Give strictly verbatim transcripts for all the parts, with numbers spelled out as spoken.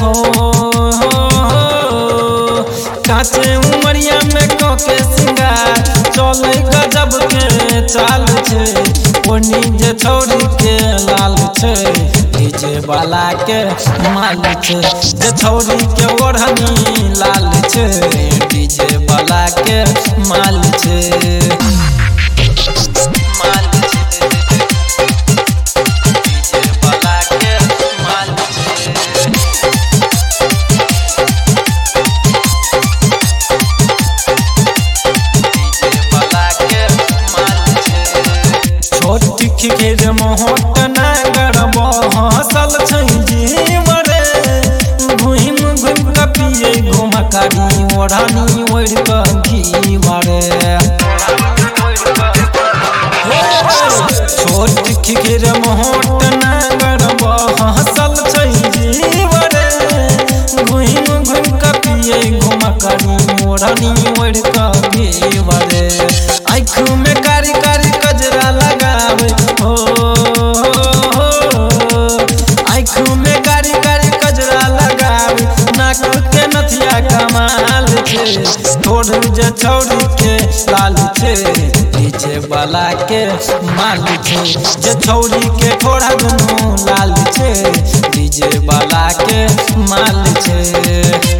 हो, काचे उमरिया में कोके सिंगार चले गजब के चाल छे। ओनी जे छोड़ी के लाल छे डीजे वाला के माल छे। जे छोड़ी के ओढ़नी लाल छे डीजे वाला के माल छे। खेर मोहट नागर बहसल छै जीवरे घुम घुम के पिए घुमकारी ओढ़नी ओढ़ के घीवरे। छोट खेर मोहट नागर बहसल छै जीवरे घुम घुम के पिए घुमकारी ओढ़नी ओढ़ के घीवरे। आँख में कारी कारी कजरा लगावे हो, आँख में कारी कारी कजरा लगावे नाक के नथिया कमाल छे। थोड़ जे छौड़ी के लाल छे डीजे वाला के माल छे। जे छौड़ी के थोड़ा दुनू लाल छे डीजे वाला के माल छे।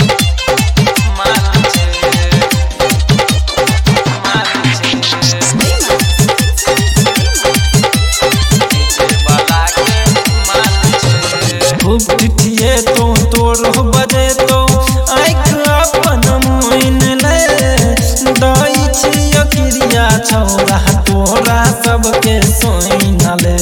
उठिए तो तोर बजे तो आँख अपन मोइन ले दई छियो क्रिया छौरा तोरा सबके सोइन ले।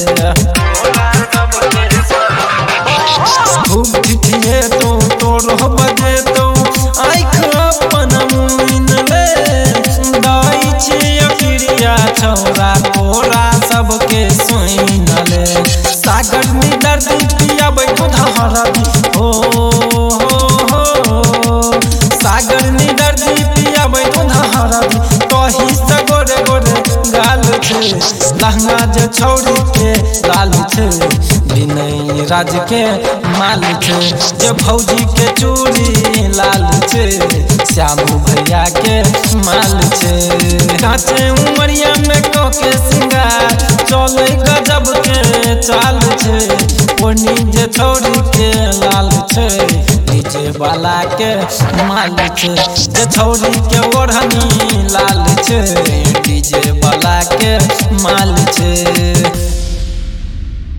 उठिए तो तोर बजे तो आँख अपन मोइन ले दई छियो क्रिया छौरा तोरा सबके सोइन ले। सागर में दर्द पिया बैठो धरदी हो, सागर में दर्द पिया बैठो धरदी कही से गोरे गोरे गाल छे। लहंगा जे छौड़ी के लाल छे विनय राज के माल छे। जे भौजी के चूड़ी लाल छे श्यामू भैया के माल छे। काचे उमरिया में कोके सिंगार चले गजब के चाल छे। ओनी जे छोड़ी के लाल छे डीजे वाला के माल छे। जे छोड़ी के ओढ़नी लाल छे डीजे वाला के माल